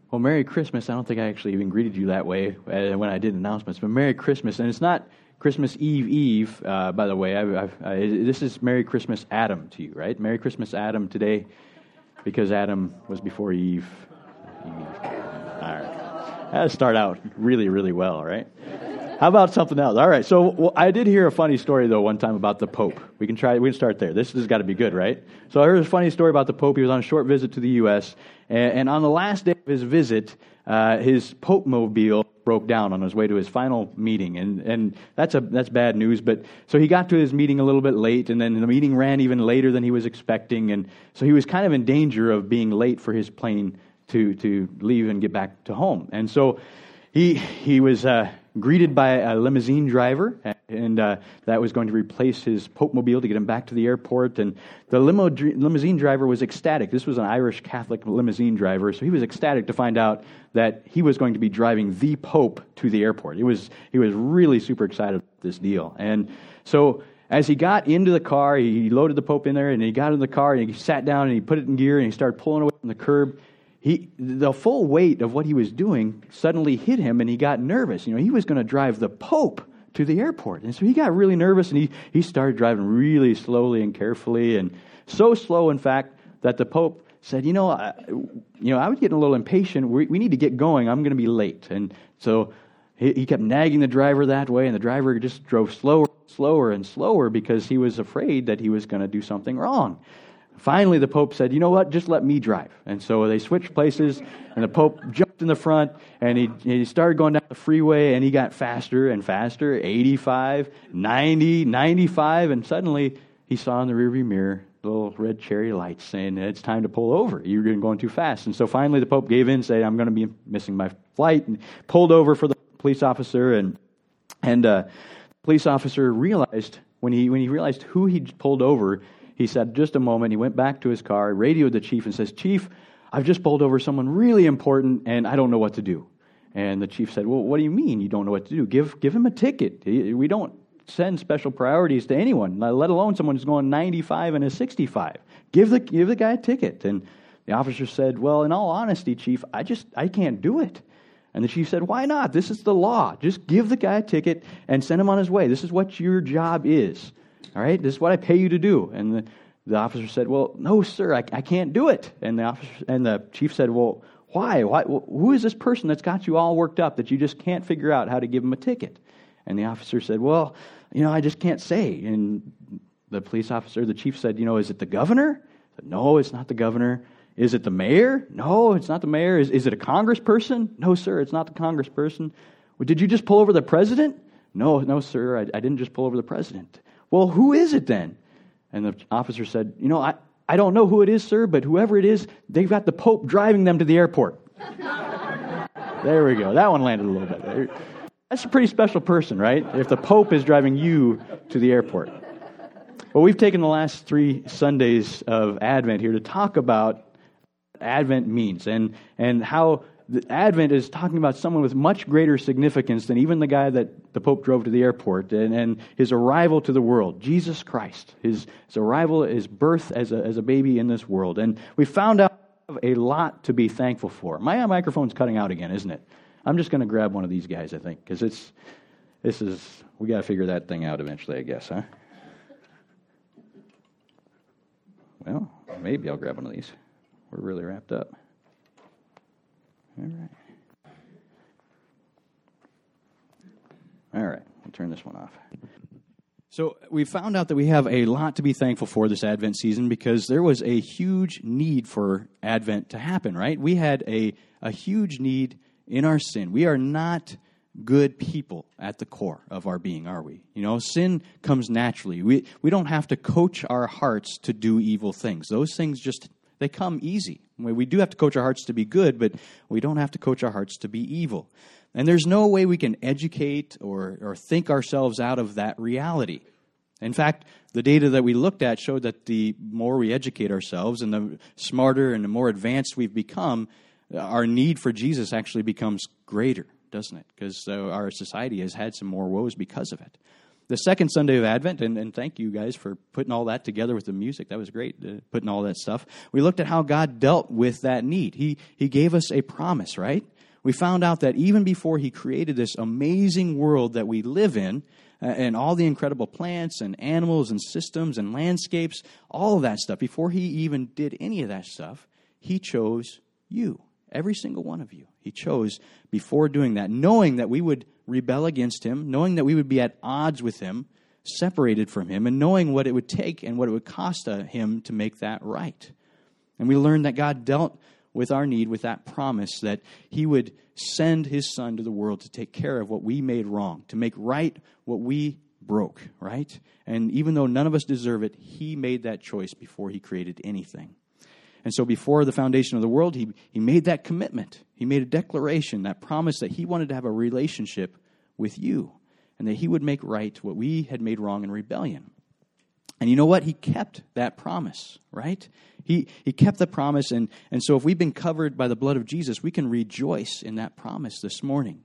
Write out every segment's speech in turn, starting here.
Well, Merry Christmas. I don't think I actually even greeted you that way when I did announcements, but Merry Christmas. And it's not Christmas Eve, by the way. This is Merry Christmas Adam to you, right? Merry Christmas Adam today, because Adam was before Eve. All right. That start out really, really well, right? How about something else? All right. So I did hear a funny story though one time about the Pope. We can start there. This has got to be good, right? So I heard a funny story about the Pope. He was on a short visit to the U.S. and on the last day of his visit, his Pope mobile broke down on his way to his final meeting, and that's bad news. But so he got to his meeting a little bit late, and then the meeting ran even later than he was expecting, and so he was kind of in danger of being late for his plane to leave and get back to home. And so he was greeted by a limousine driver, and that was going to replace his Pope mobile to get him back to the airport. And the limousine driver was ecstatic. This was an Irish Catholic limousine driver, so he was ecstatic to find out that he was going to be driving the Pope to the airport. He was really super excited about this deal. And so as he got into the car, he loaded the Pope in there, and he got in the car, and he sat down, and he put it in gear, and he started pulling away from the curb. The full weight of what he was doing suddenly hit him, and he got nervous. He was going to drive the Pope to the airport. And so he got really nervous, and he started driving really slowly and carefully, and so slow, in fact, that the Pope said, I was getting a little impatient. We need to get going. I'm going to be late. And so he kept nagging the driver that way, and the driver just drove slower and slower because he was afraid that he was going to do something wrong. Finally, the Pope said, you know what, just let me drive. And so they switched places, and the Pope jumped in the front, and he started going down the freeway, and he got faster and faster, 85, 90, 95, and suddenly he saw in the rearview mirror little red cherry lights saying, it's time to pull over. You're going too fast. And so finally the Pope gave in and said, I'm going to be missing my flight, and pulled over for the police officer, and the police officer realized, when he realized who he'd pulled over, he said, just a moment. He went back to his car, radioed the chief, and says, Chief, I've just pulled over someone really important, and I don't know what to do. And the chief said, well, what do you mean you don't know what to do? Give him a ticket. We don't send special priorities to anyone, let alone someone who's going 95 and a 65. Give the guy a ticket. And the officer said, well, in all honesty, Chief, I can't do it. And the chief said, why not? This is the law. Just give the guy a ticket and send him on his way. This is what your job is. All right, this is what I pay you to do. And the officer said, well, no, sir, I can't do it. And the chief said, well, why? Who is this person that's got you all worked up that you just can't figure out how to give him a ticket? And the officer said, well, I just can't say. And the chief said, is it the governor? I said, no, it's not the governor. Is it the mayor? No, it's not the mayor. Is it a congressperson? No, sir, it's not the congressperson. Well, did you just pull over the president? No, sir, I didn't just pull over the president. Well, who is it then? And the officer said, I don't know who it is, sir, but whoever it is, they've got the Pope driving them to the airport. There we go. That one landed a little bit. That's a pretty special person, right? If the Pope is driving you to the airport. Well, we've taken the last 3 Sundays of Advent here to talk about what Advent means and how the Advent is talking about someone with much greater significance than even the guy that the Pope drove to the airport, and his arrival to the world, Jesus Christ, his arrival, his birth as a baby in this world. And we found out a lot to be thankful for. My microphone's cutting out again, isn't it? I'm just going to grab one of these guys, I think, because we got to figure that thing out eventually, I guess, huh? Well, maybe I'll grab one of these. We're really wrapped up. All right, we'll turn this one off. So we found out that we have a lot to be thankful for this Advent season because there was a huge need for Advent to happen, right? We had a huge need in our sin. We are not good people at the core of our being, are we? Sin comes naturally. We don't have to coach our hearts to do evil things. Those things they come easy. We do have to coach our hearts to be good, but we don't have to coach our hearts to be evil. And there's no way we can educate or think ourselves out of that reality. In fact, the data that we looked at showed that the more we educate ourselves and the smarter and the more advanced we've become, our need for Jesus actually becomes greater, doesn't it? Because our society has had some more woes because of it. the second Sunday of Advent, and thank you guys for putting all that together with the music. That was great, putting all that stuff. We looked at how God dealt with that need. He gave us a promise, right? We found out that even before He created this amazing world that we live in, and all the incredible plants and animals and systems and landscapes, all of that stuff, before He even did any of that stuff, He chose you, every single one of you. He chose before doing that, knowing that we would rebel against Him, knowing that we would be at odds with Him, separated from Him, and knowing what it would take and what it would cost Him to make that right. And we learned that God dealt with our need with that promise that He would send His Son to the world to take care of what we made wrong, to make right what we broke, right? And even though none of us deserve it, He made that choice before He created anything. And so before the foundation of the world, He made that commitment. He made a declaration, that promise that He wanted to have a relationship with you and that He would make right what we had made wrong in rebellion. And you know what? He kept that promise, right? He kept the promise, and so if we've been covered by the blood of Jesus, we can rejoice in that promise this morning.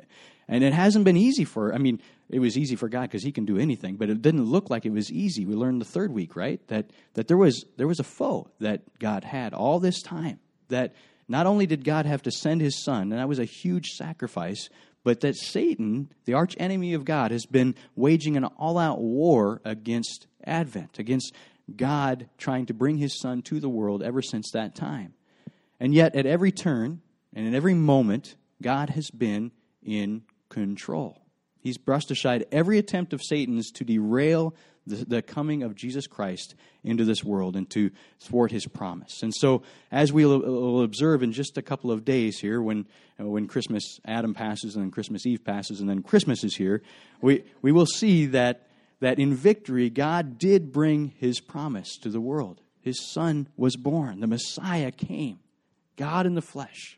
And it hasn't been easy it was easy for God because He can do anything, but it didn't look like it was easy. We learned the third week, right? That there was a foe that God had all this time. That not only did God have to send His Son, and that was a huge sacrifice, but that Satan, the arch enemy of God, has been waging an all-out war against Advent, against God trying to bring His Son to the world ever since that time. And yet, at every turn and in every moment, God has been in control. He's brushed aside every attempt of Satan's to derail the coming of Jesus Christ into this world and to thwart His promise. And so, as we'll observe in just a couple of days here, when Christmas Adam passes and then Christmas Eve passes and then Christmas is here, we will see that in victory, God did bring His promise to the world. His Son was born. The Messiah came. God in the flesh.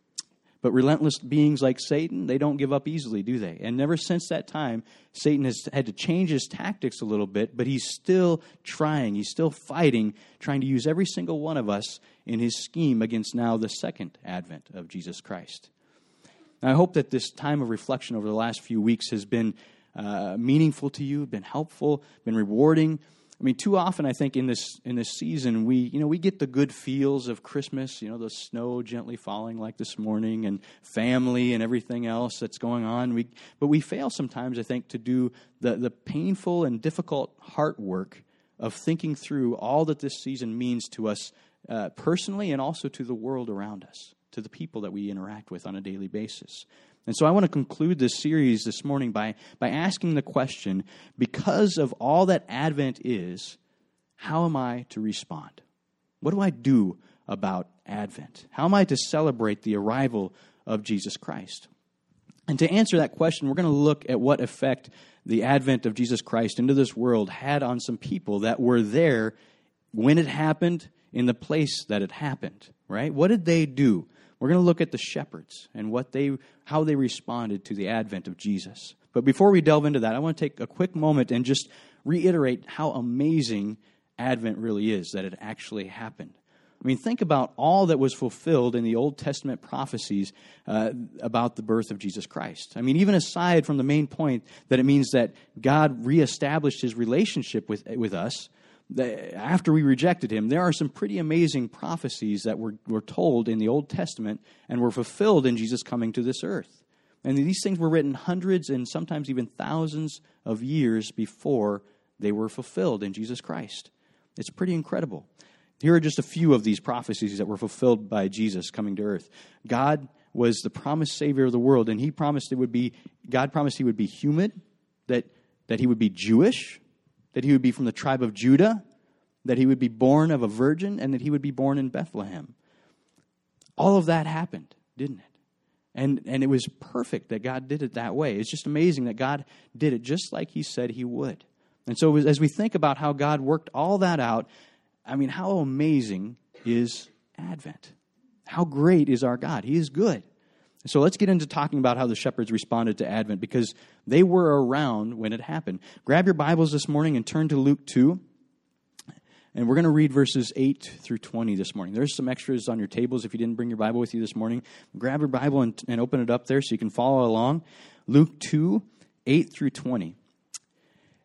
But relentless beings like Satan, they don't give up easily, do they? And ever since that time, Satan has had to change his tactics a little bit, but he's still trying. He's still fighting, trying to use every single one of us in his scheme against now the second advent of Jesus Christ. Now, I hope that this time of reflection over the last few weeks has been meaningful to you, been helpful, been rewarding. I mean, too often I think in this season we get the good feels of Christmas, the snow gently falling like this morning and family and everything else that's going on. But we fail sometimes, I think, to do the painful and difficult heart work of thinking through all that this season means to us personally and also to the world around us, to the people that we interact with on a daily basis. And so I want to conclude this series this morning by asking the question, because of all that Advent is, how am I to respond? What do I do about Advent? How am I to celebrate the arrival of Jesus Christ? And to answer that question, we're going to look at what effect the advent of Jesus Christ into this world had on some people that were there when it happened, in the place that it happened, right? What did they do? We're going to look at the shepherds and how they responded to the advent of Jesus. But before we delve into that, I want to take a quick moment and just reiterate how amazing Advent really is, that it actually happened. I mean, think about all that was fulfilled in the Old Testament prophecies about the birth of Jesus Christ. I mean, even aside from the main point that it means that God reestablished His relationship with us, after we rejected Him, there are some pretty amazing prophecies that were told in the Old Testament and were fulfilled in Jesus coming to this earth. And these things were written hundreds and sometimes even thousands of years before they were fulfilled in Jesus Christ. It's pretty incredible. Here are just a few of these prophecies that were fulfilled by Jesus coming to earth. God was the promised Savior of the world, and God promised He would be human, that He would be Jewish, that He would be from the tribe of Judah, that He would be born of a virgin, and that He would be born in Bethlehem. All of that happened, didn't it? And it was perfect that God did it that way. It's just amazing that God did it just like He said He would. And so as we think about how God worked all that out, I mean, how amazing is Advent? How great is our God? He is good. So let's get into talking about how the shepherds responded to Advent, because they were around when it happened. Grab your Bibles this morning and turn to Luke 2. And we're going to read verses 8 through 20 this morning. There's some extras on your tables if you didn't bring your Bible with you this morning. Grab your Bible and open it up there so you can follow along. Luke 2, 8 through 20.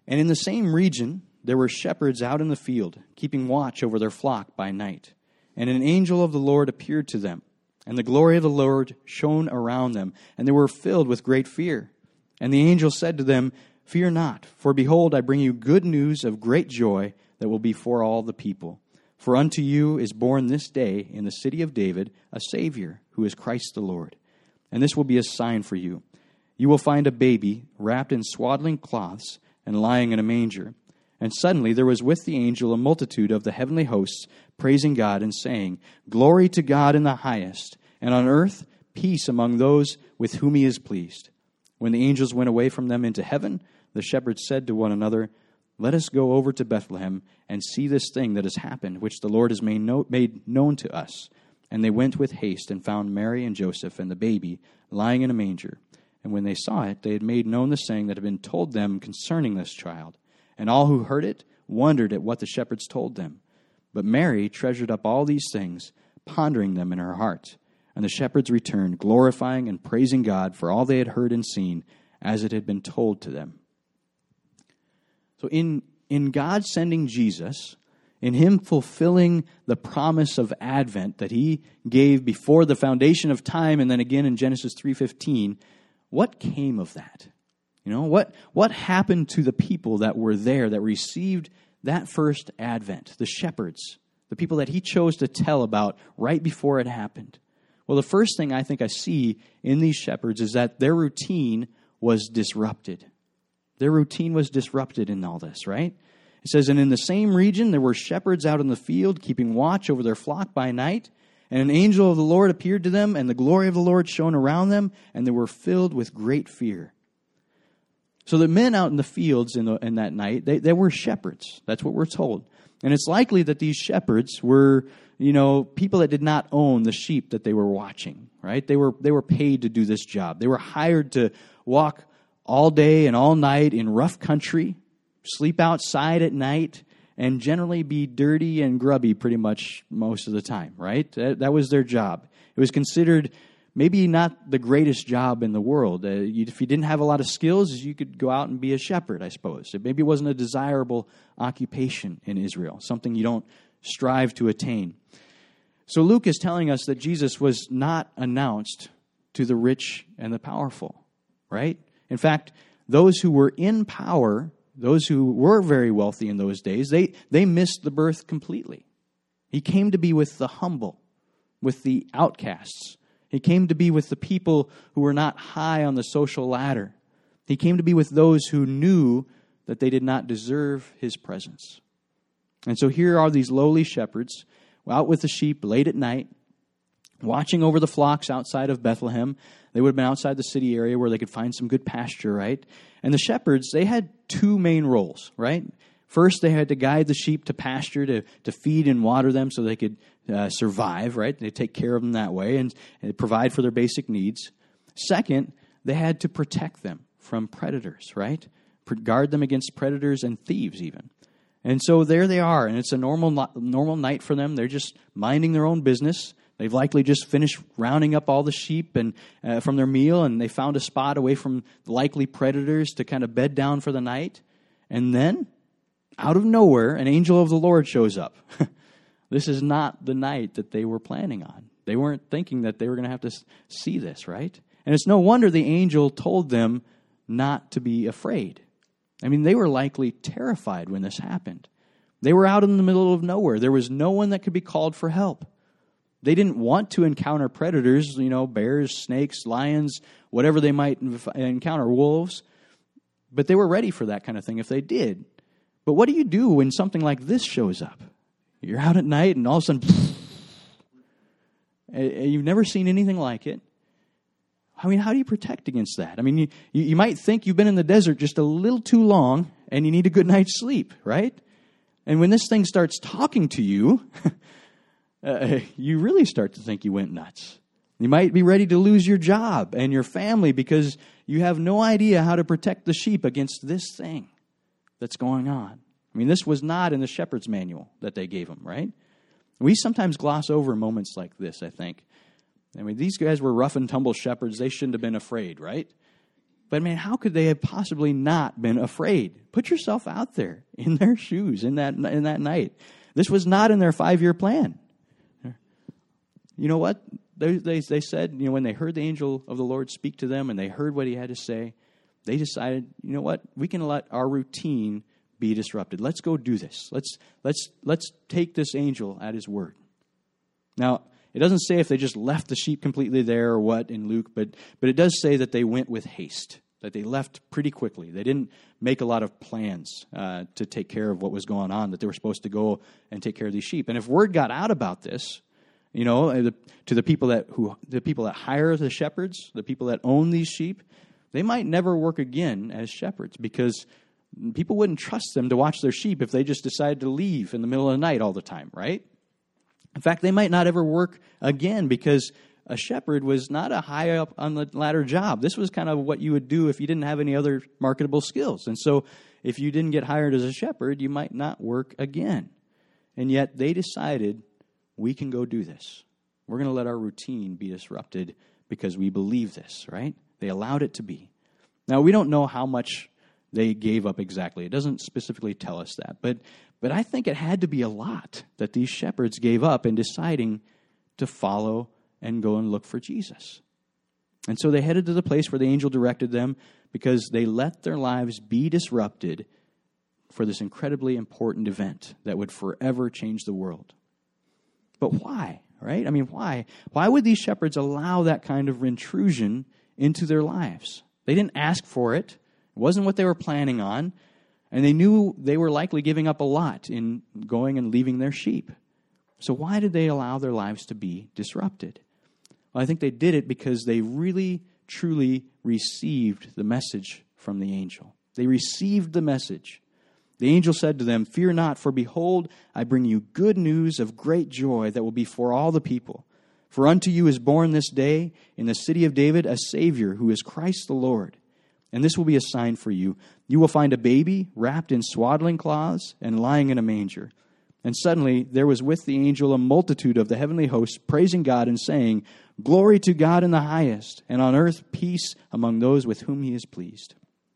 And in the same region there were shepherds out in the field, keeping watch over their flock by night. And an angel of the Lord appeared to them, and the glory of the Lord shone around them, and they were filled with great fear. And the angel said to them, Fear not, for behold, I bring you good news of great joy that will be for all the people. For unto you is born this day in the city of David a Savior, who is Christ the Lord. And this will be a sign for you. You will find a baby wrapped in swaddling cloths and lying in a manger. And suddenly there was with the angel a multitude of the heavenly hosts, praising God and saying, Glory to God in the highest, and on earth peace among those with whom he is pleased. When the angels went away from them into heaven, the shepherds said to one another, Let us go over to Bethlehem and see this thing that has happened, which the Lord has made known to us. And they went with haste and found Mary and Joseph and the baby lying in a manger. And when they saw it, they had made known the saying that had been told them concerning this child. And all who heard it wondered at what the shepherds told them. But Mary treasured up all these things, pondering them in her heart. And the shepherds returned, glorifying and praising God for all they had heard and seen, as it had been told to them. So in God sending Jesus, in him fulfilling the promise of Advent that he gave before the foundation of time, and then again in Genesis 3:15, what came of that? You know, what happened to the people that were there, that received that first Advent, the shepherds, the people that he chose to tell about right before it happened? Well, the first thing I think I see in these shepherds is that their routine was disrupted. Their routine was disrupted in all this, right? It says, And in the same region there were shepherds out in the field, keeping watch over their flock by night. And an angel of the Lord appeared to them, and the glory of the Lord shone around them, and they were filled with great fear. So the men out in the fields in that night, they were shepherds. That's what we're told. And it's likely that these shepherds were, people that did not own the sheep that they were watching, right? They were paid to do this job. They were hired to walk all day and all night in rough country, sleep outside at night, and generally be dirty and grubby pretty much most of the time, right? That was their job. It was considered maybe not the greatest job in the world. If you didn't have a lot of skills, you could go out and be a shepherd, I suppose. It maybe wasn't a desirable occupation in Israel, something you don't strive to attain. So Luke is telling us that Jesus was not announced to the rich and the powerful, right? In fact, those who were in power, those who were very wealthy in those days, they missed the birth completely. He came to be with the humble, with the outcasts. He came to be with the people who were not high on the social ladder. He came to be with those who knew that they did not deserve his presence. And so here are these lowly shepherds out with the sheep late at night, watching over the flocks outside of Bethlehem. They would have been outside the city area where they could find some good pasture, right? And the shepherds, they had two main roles, right? First, they had to guide the sheep to pasture, to feed and water them so they could survive, right? They take care of them that way and provide for their basic needs. Second, they had to protect them from predators, right? Guard them against predators and thieves even. And so there they are, and it's a normal night for them. They're just minding their own business. They've likely just finished rounding up all the sheep and from their meal, and they found a spot away from likely predators to kind of bed down for the night. And then, out of nowhere, an angel of the Lord shows up. This is not the night that they were planning on. They weren't thinking that they were going to have to see this, right? And it's no wonder the angel told them not to be afraid. I mean, they were likely terrified when this happened. They were out in the middle of nowhere. There was no one that could be called for help. They didn't want to encounter predators, bears, snakes, lions, whatever they might encounter, wolves. But they were ready for that kind of thing if they did. But what do you do when something like this shows up? You're out at night and all of a sudden, you've never seen anything like it. I mean, how do you protect against that? I mean, you might think you've been in the desert just a little too long and you need a good night's sleep, right? And when this thing starts talking to you, you really start to think you went nuts. You might be ready to lose your job and your family because you have no idea how to protect the sheep against this thing that's going on. I mean, this was not in the shepherd's manual that they gave them, right? We sometimes gloss over moments like this, I think. I mean, these guys were rough and tumble shepherds. They shouldn't have been afraid, right? But man, how could they have possibly not been afraid? Put yourself out there in their shoes in that night. This was not in their 5-year plan. You know what? They said, when they heard the angel of the Lord speak to them and they heard what he had to say, they decided, you know what? We can let our routine be disrupted. Let's go do this. Let's take this angel at his word. Now, it doesn't say if they just left the sheep completely there or what in Luke, but it does say that they went with haste, that they left pretty quickly. They didn't make a lot of plans to take care of what was going on, that they were supposed to go and take care of these sheep. And if word got out about this, to the people that hire the shepherds, the people that own these sheep, they might never work again as shepherds because people wouldn't trust them to watch their sheep if they just decided to leave in the middle of the night all the time, right? In fact, they might not ever work again because a shepherd was not a high up on the ladder job. This was kind of what you would do if you didn't have any other marketable skills. And so if you didn't get hired as a shepherd, you might not work again. And yet they decided, we can go do this. We're going to let our routine be disrupted because we believe this, right? They allowed it to be. Now, we don't know how much they gave up exactly. It doesn't specifically tell us that. But I think it had to be a lot that these shepherds gave up in deciding to follow and go and look for Jesus. And so they headed to the place where the angel directed them because they let their lives be disrupted for this incredibly important event that would forever change the world. But why, right? I mean, why? Why would these shepherds allow that kind of intrusion into their lives? They didn't ask for it. It wasn't what they were planning on. And they knew they were likely giving up a lot in going and leaving their sheep. So why did they allow their lives to be disrupted? Well, I think they did it because they really, truly received the message from the angel. They received the message. The angel said to them, "Fear not, for behold, I bring you good news of great joy that will be for all the people. For unto you is born this day in the city of David a Savior, who is Christ the Lord. And this will be a sign for you. You will find a baby wrapped in swaddling cloths and lying in a manger." And suddenly there was with the angel a multitude of the heavenly hosts praising God and saying, "Glory to God in the highest, and on earth peace among those with whom he is pleased."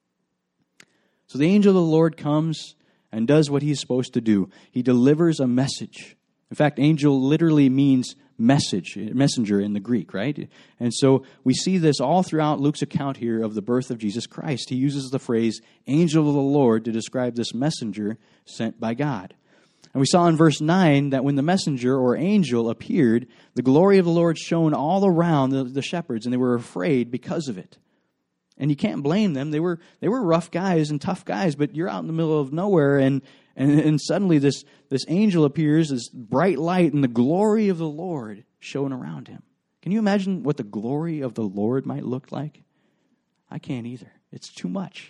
So the angel of the Lord comes and does what he's supposed to do. He delivers a message. In fact, angel literally means messenger in the Greek, right? And so we see this all throughout Luke's account here of the birth of Jesus Christ. He uses the phrase angel of the Lord to describe this messenger sent by God. And we saw in verse 9 that when the messenger or angel appeared, the glory of the Lord shone all around the shepherds, and they were afraid because of it. And you can't blame them. They were rough guys and tough guys, but you're out in the middle of nowhere, and suddenly this angel appears, this bright light, and the glory of the Lord shone around him. Can you imagine what the glory of the Lord might look like? I can't either. It's too much.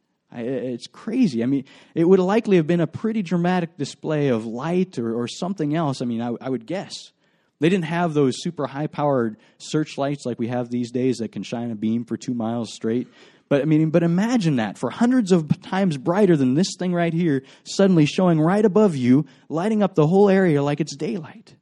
It's crazy. I mean, it would likely have been a pretty dramatic display of light or something else. I mean, I would guess. They didn't have those super high-powered searchlights like we have these days that can shine a beam for 2 miles straight. But imagine that, for hundreds of times brighter than this thing right here, suddenly showing right above you, lighting up the whole area like it's daylight.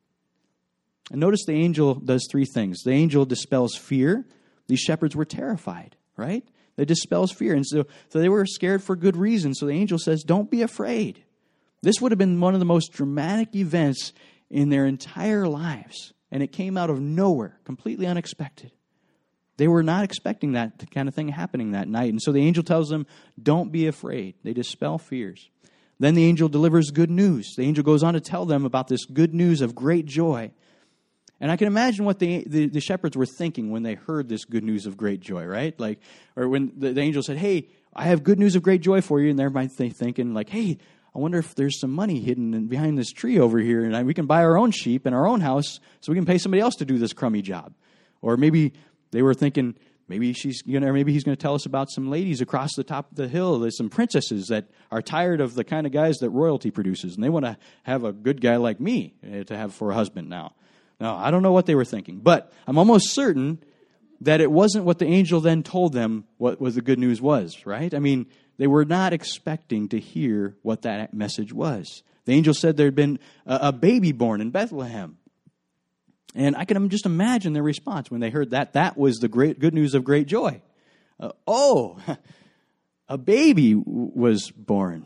And notice the angel does 3 things. The angel dispels fear. These shepherds were terrified, right? They dispels fear. And so they were scared for good reason. So the angel says, don't be afraid. This would have been one of the most dramatic events in their entire lives. And it came out of nowhere, completely unexpected. They were not expecting that kind of thing happening that night. And so the angel tells them, don't be afraid. They dispel fears. Then the angel delivers good news. The angel goes on to tell them about this good news of great joy. And I can imagine what the shepherds were thinking when they heard this good news of great joy, right? Or when the angel said, "Hey, I have good news of great joy for you." And they're thinking like, "Hey, I wonder if there's some money hidden behind this tree over here, and we can buy our own sheep and our own house so we can pay somebody else to do this crummy job." Or maybe they were thinking, maybe he's going to tell us about some ladies across the top of the hill. There's some princesses that are tired of the kind of guys that royalty produces, and they want to have a good guy like me to have for a husband now. Now, I don't know what they were thinking, but I'm almost certain that it wasn't what the angel then told them what the good news was, right? I mean, they were not expecting to hear what that message was. The angel said there had been a baby born in Bethlehem. And I can just imagine their response when they heard that was the great good news of great joy. A baby was born.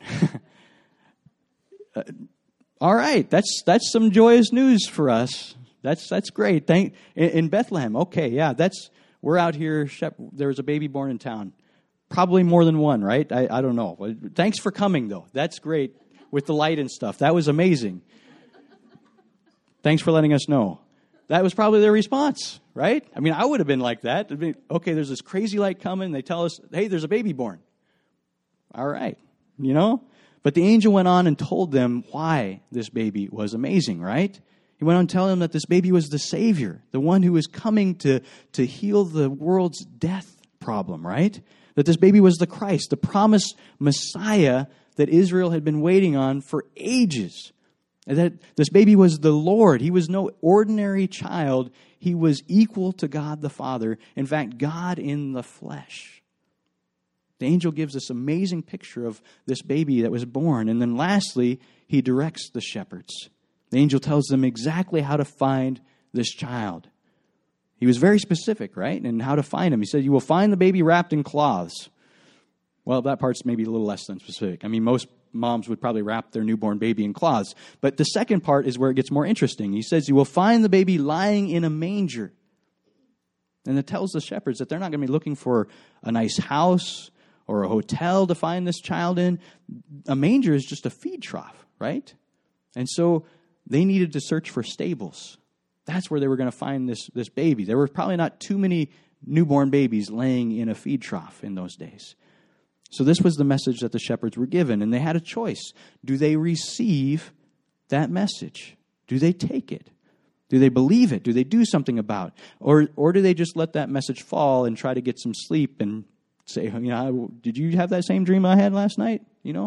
All right, that's some joyous news for us. That's great. In Bethlehem. Okay, yeah, we're out here. There was a baby born in town. Probably more than one, right? I don't know. Thanks for coming, though. That's great with the light and stuff. That was amazing. Thanks for letting us know. That was probably their response, right? I mean, I would have been like that. Okay, there's this crazy light coming. They tell us, hey, there's a baby born. All right, But the angel went on and told them why this baby was amazing, right? He went on telling them that this baby was the Savior, the one who was coming to heal the world's death problem, right? That this baby was the Christ, the promised Messiah that Israel had been waiting on for ages. And that this baby was the Lord. He was no ordinary child. He was equal to God the Father. In fact, God in the flesh. The angel gives this amazing picture of this baby that was born. And then lastly, he directs the shepherds. The angel tells them exactly how to find this child. He was very specific, right? And how to find him. He said, you will find the baby wrapped in cloths. Well, that part's maybe a little less than specific. I mean, most moms would probably wrap their newborn baby in cloths. But the second part is where it gets more interesting. He says, you will find the baby lying in a manger. And it tells the shepherds that they're not going to be looking for a nice house or a hotel to find this child in. A manger is just a feed trough, right? And so they needed to search for stables. That's where they were going to find this baby. There were probably not too many newborn babies laying in a feed trough in those days. So this was the message that the shepherds were given, and they had a choice. Do they receive that message? Do they take it? Do they believe it? Do they do something about it? Or do they just let that message fall and try to get some sleep and say, did you have that same dream I had last night?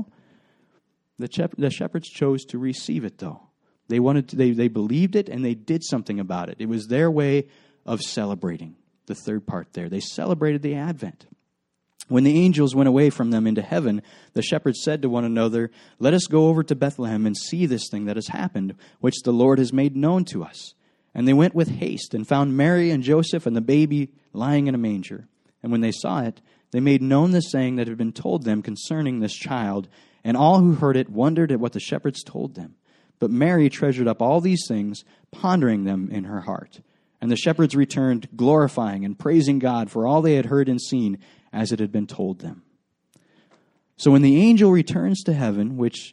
The shepherds chose to receive it, though. They believed it, and they did something about it. It was their way of celebrating. The third part there. They celebrated the Advent. When the angels went away from them into heaven, the shepherds said to one another, let us go over to Bethlehem and see this thing that has happened, which the Lord has made known to us. And they went with haste and found Mary and Joseph and the baby lying in a manger. And when they saw it, they made known the saying that had been told them concerning this child. And all who heard it wondered at what the shepherds told them. But Mary treasured up all these things, pondering them in her heart. And the shepherds returned, glorifying and praising God for all they had heard and seen, as it had been told them. So when the angel returns to heaven, which,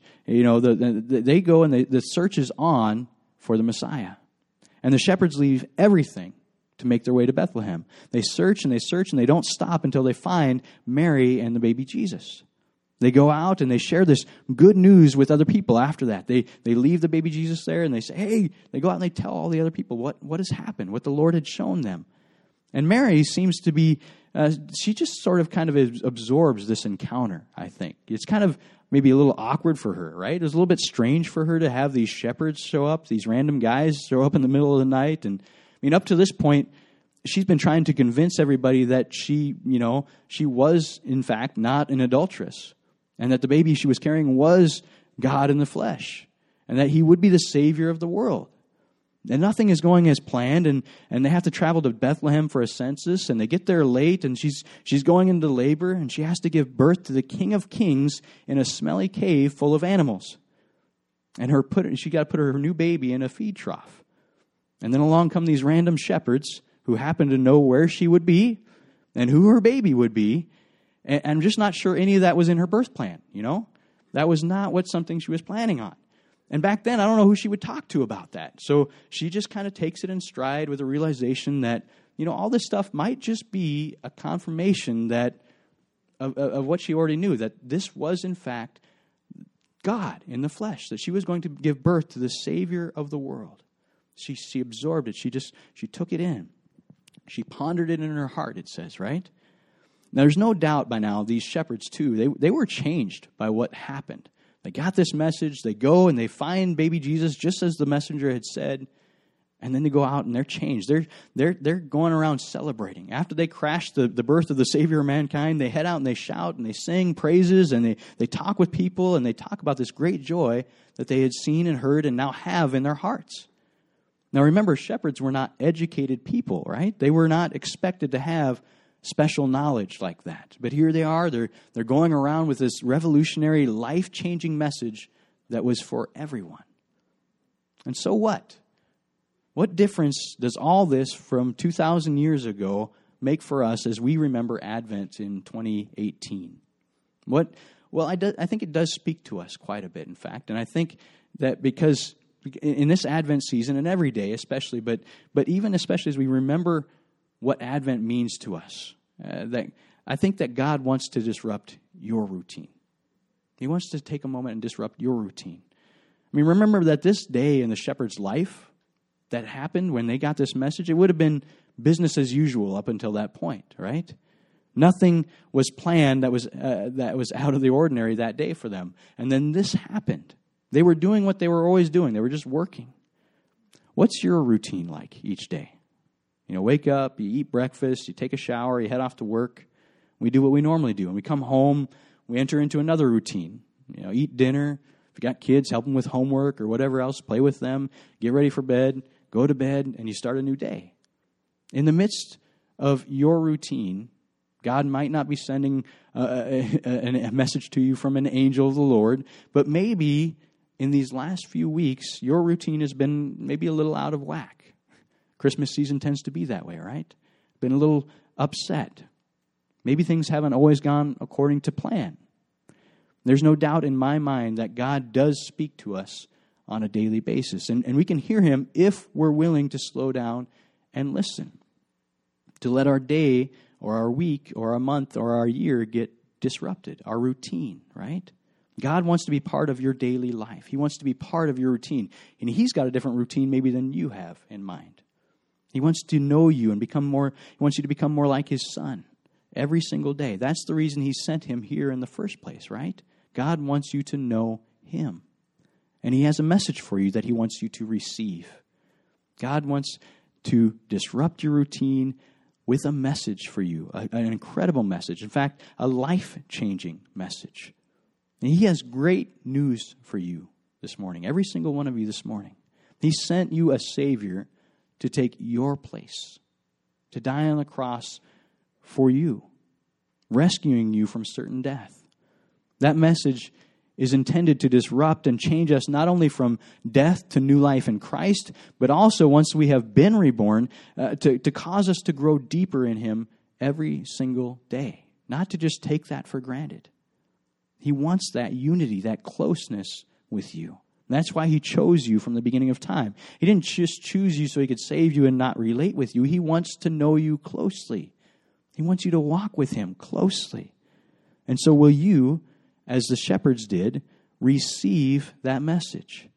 they go and the search is on for the Messiah. And the shepherds leave everything to make their way to Bethlehem. They search and they don't stop until they find Mary and the baby Jesus. They go out and they share this good news with other people after that. They leave the baby Jesus there and they say, hey, they go out and they tell all the other people what has happened, what the Lord had shown them. And Mary seems to be, she just sort of kind of absorbs this encounter, I think. It's kind of maybe a little awkward for her, right? It was a little bit strange for her to have these shepherds show up, these random guys show up in the middle of the night. And up to this point, she's been trying to convince everybody that she was, in fact, not an adulteress. And that the baby she was carrying was God in the flesh. And that he would be the Savior of the world. And nothing is going as planned, and they have to travel to Bethlehem for a census, and they get there late, and she's going into labor, and she has to give birth to the King of Kings in a smelly cave full of animals. And she got to put her new baby in a feed trough. And then along come these random shepherds who happen to know where she would be and who her baby would be. And I'm just not sure any of that was in her birth plan, That was not something she was planning on. And back then, I don't know who she would talk to about that. So she just kind of takes it in stride with a realization that, all this stuff might just be a confirmation that of what she already knew, that this was, in fact, God in the flesh, that she was going to give birth to the Savior of the world. She absorbed it. She took it in. She pondered it in her heart, it says, right? Now, there's no doubt by now, these shepherds, too, they were changed by what happened. They got this message, they go and they find baby Jesus just as the messenger had said, and then they go out and they're changed. They're going around celebrating. After they crash the birth of the Savior of mankind, they head out and they shout and they sing praises and they talk with people and they talk about this great joy that they had seen and heard and now have in their hearts. Now remember, shepherds were not educated people, right? They were not expected to have special knowledge like that. But here they are, they're going around with this revolutionary, life-changing message that was for everyone. And so what? What difference does all this from 2,000 years ago make for us as we remember Advent in 2018? Well, I think it does speak to us quite a bit, in fact. And I think that because in this Advent season, and every day especially, but even especially as we remember what Advent means to us, that I think that God wants to disrupt your routine. He wants to take a moment and disrupt your routine. I mean, remember that this day in the shepherd's life that happened when they got this message, it would have been business as usual up until that point, right? Nothing was planned that was out of the ordinary that day for them. And then this happened. They were doing what they were always doing. They were just working. What's your routine like each day? You know, wake up, you eat breakfast, you take a shower, you head off to work. We do what we normally do. And we come home, we enter into another routine. You know, eat dinner. If you got kids, help them with homework or whatever else, play with them, get ready for bed, go to bed, and you start a new day. In the midst of your routine, God might not be sending a message to you from an angel of the Lord, but maybe in these last few weeks, your routine has been maybe a little out of whack. Christmas season tends to be that way, right? Been a little upset. Maybe things haven't always gone according to plan. There's no doubt in my mind that God does speak to us on a daily basis. And we can hear him if we're willing to slow down and listen. To let our day or our week or our month or our year get disrupted. Our routine, right? God wants to be part of your daily life. He wants to be part of your routine. And he's got a different routine maybe than you have in mind. He wants to know you and he wants you to become more like his son every single day. That's the reason he sent him here in the first place, right? God wants you to know him. And he has a message for you that he wants you to receive. God wants to disrupt your routine with a message for you, an incredible message. In fact, a life-changing message. And he has great news for you this morning, every single one of you this morning. He sent you a Savior to take your place, to die on the cross for you, rescuing you from certain death. That message is intended to disrupt and change us not only from death to new life in Christ, but also once we have been reborn, to cause us to grow deeper in him every single day. Not to just take that for granted. He wants that unity, that closeness with you. That's why he chose you from the beginning of time. He didn't just choose you so he could save you and not relate with you. He wants to know you closely. He wants you to walk with him closely. And so will you, as the shepherds did, receive that message?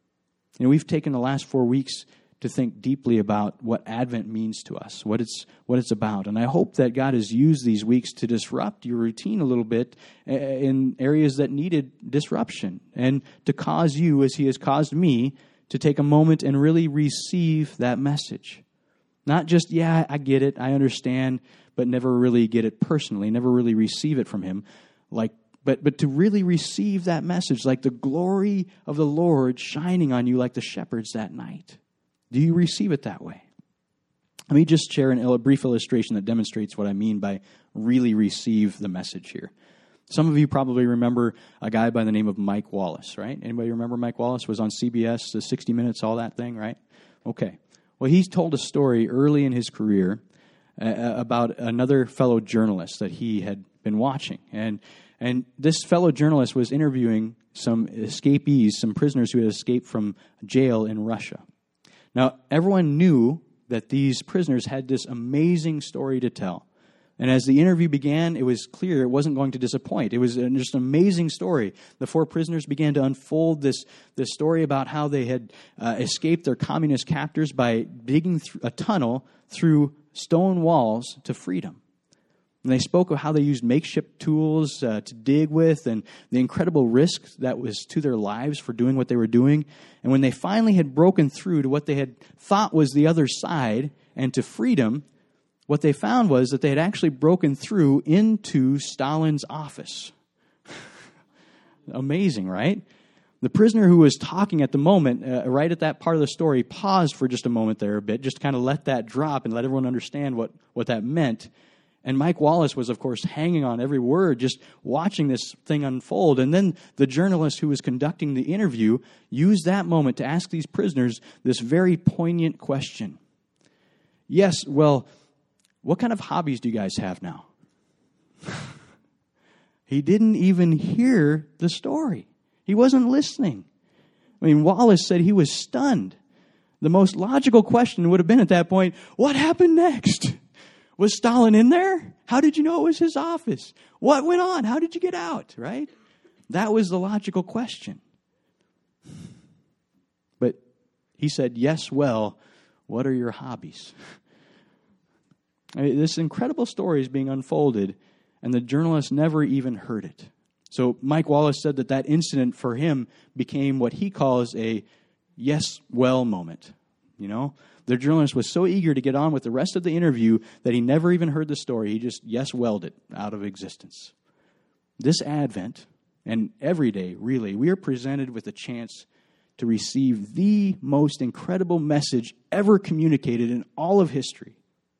You know, we've taken the last 4 weeks to think deeply about what Advent means to us, what it's about. And I hope that God has used these weeks to disrupt your routine a little bit in areas that needed disruption, and to cause you, as he has caused me, to take a moment and really receive that message. Not just, yeah, I get it, I understand, but never really get it personally, never really receive it from him, but to really receive that message, like the glory of the Lord shining on you like the shepherds that night. Do you receive it that way? Let me just share a brief illustration that demonstrates what I mean by really receive the message here. Some of you probably remember a guy by the name of Mike Wallace, right? Anybody remember Mike Wallace? Was on CBS, the 60 Minutes, all that thing, right? Okay. Well, he's told a story early in his career about another fellow journalist that he had been watching. And this fellow journalist was interviewing some escapees, some prisoners who had escaped from jail in Russia. Now, everyone knew that these prisoners had this amazing story to tell. And as the interview began, it was clear it wasn't going to disappoint. It was just an amazing story. The 4 prisoners began to unfold this story about how they had escaped their communist captors by digging a tunnel through stone walls to freedom. And they spoke of how they used makeshift tools to dig with, and the incredible risk that was to their lives for doing what they were doing. And when they finally had broken through to what they had thought was the other side and to freedom, what they found was that they had actually broken through into Stalin's office. Amazing, right? The prisoner who was talking at the moment, right at that part of the story, paused for just a moment there a bit, just to kind of let that drop and let everyone understand what that meant. And Mike Wallace was, of course, hanging on every word, just watching this thing unfold. And then the journalist who was conducting the interview used that moment to ask these prisoners this very poignant question. Yes, well, what kind of hobbies do you guys have now? He didn't even hear the story. He wasn't listening. I mean, Wallace said he was stunned. The most logical question would have been at that point, what happened next? Was Stalin in there? How did you know it was his office? What went on? How did you get out? Right? That was the logical question. But he said, yes, well, what are your hobbies? I mean, this incredible story is being unfolded, and the journalist never even heard it. So Mike Wallace said that incident for him became what he calls a yes, well moment. You know, the journalist was so eager to get on with the rest of the interview that he never even heard the story. He just yes, welled it out of existence. This Advent, and every day, really, we are presented with a chance to receive the most incredible message ever communicated in all of history.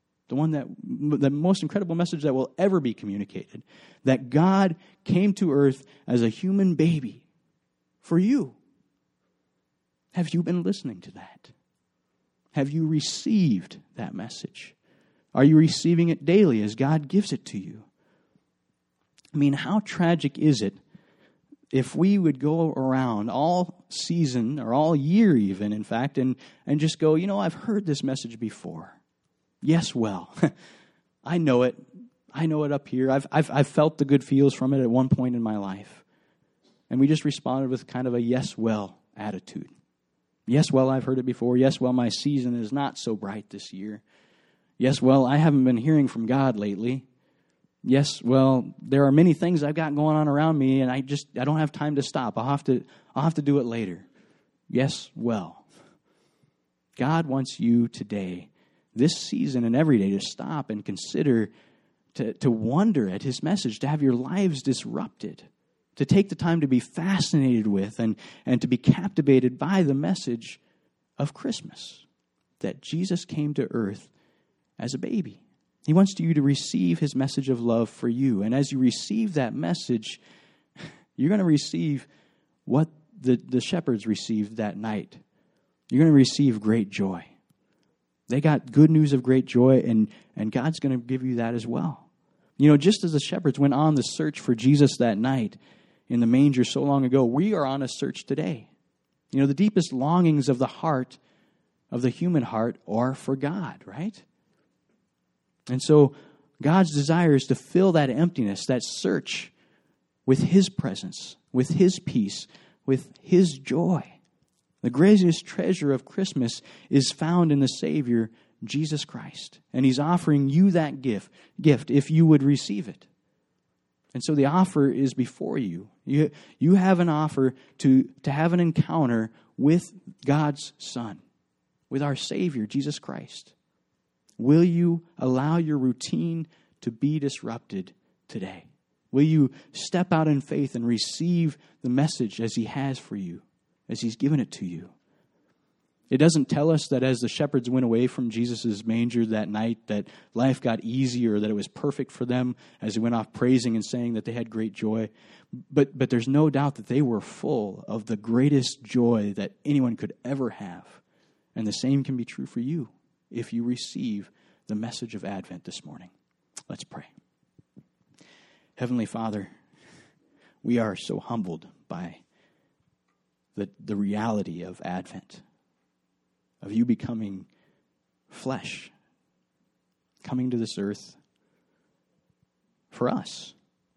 The most incredible message that will ever be communicated. That God came to earth as a human baby for you. Have you been listening to that? Have you received that message? Are you receiving it daily as God gives it to you? I mean, how tragic is it if we would go around all season, or all year even, in fact, and just go, I've heard this message before. Yes, well, I know it. I know it up here. I've felt the good feels from it at one point in my life. And we just responded with kind of a yes, well attitude. Yes, well, I've heard it before. Yes, well, my season is not so bright this year. Yes, well, I haven't been hearing from God lately. Yes, well, there are many things I've got going on around me, and I don't have time to stop. I'll have to do it later. Yes, well, God wants you today, this season and every day, to stop and consider, to wonder at His message, to have your lives disrupted, to take the time to be fascinated with and to be captivated by the message of Christmas, that Jesus came to earth as a baby. He wants you to receive His message of love for you. And as you receive that message, you're going to receive what the shepherds received that night. You're going to receive great joy. They got good news of great joy, and God's going to give you that as well. Just as the shepherds went on the search for Jesus that night in the manger so long ago, we are on a search today. The deepest longings of the heart, of the human heart, are for God, right? And so God's desire is to fill that emptiness, that search, with His presence, with His peace, with His joy. The greatest treasure of Christmas is found in the Savior, Jesus Christ. And He's offering you that gift if you would receive it. And so the offer is before you. You have an offer to have an encounter with God's Son, with our Savior, Jesus Christ. Will you allow your routine to be disrupted today? Will you step out in faith and receive the message as He has for you, as He's given it to you? It doesn't tell us that as the shepherds went away from Jesus' manger that night, that life got easier, that it was perfect for them as they went off praising and saying that they had great joy. But there's no doubt that they were full of the greatest joy that anyone could ever have. And the same can be true for you if you receive the message of Advent this morning. Let's pray. Heavenly Father, we are so humbled by the reality of Advent, of you becoming flesh, coming to this earth for us.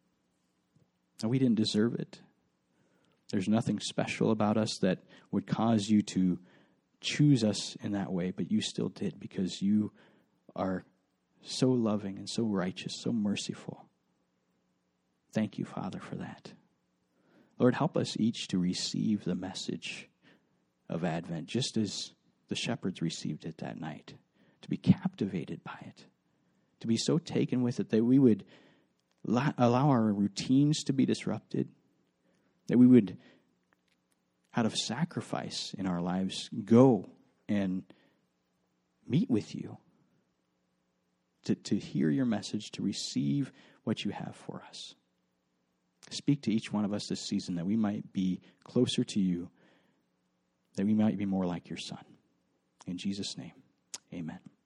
And we didn't deserve it. There's nothing special about us that would cause you to choose us in that way, but you still did, because you are so loving and so righteous, so merciful. Thank you, Father, for that. Lord, help us each to receive the message of Advent, just as the shepherds received it that night, to be captivated by it, to be so taken with it that we would allow our routines to be disrupted, that we would, out of sacrifice in our lives, go and meet with you. to hear your message, to receive what you have for us. Speak to each one of us this season that we might be closer to you, that we might be more like your Son. In Jesus' name, amen.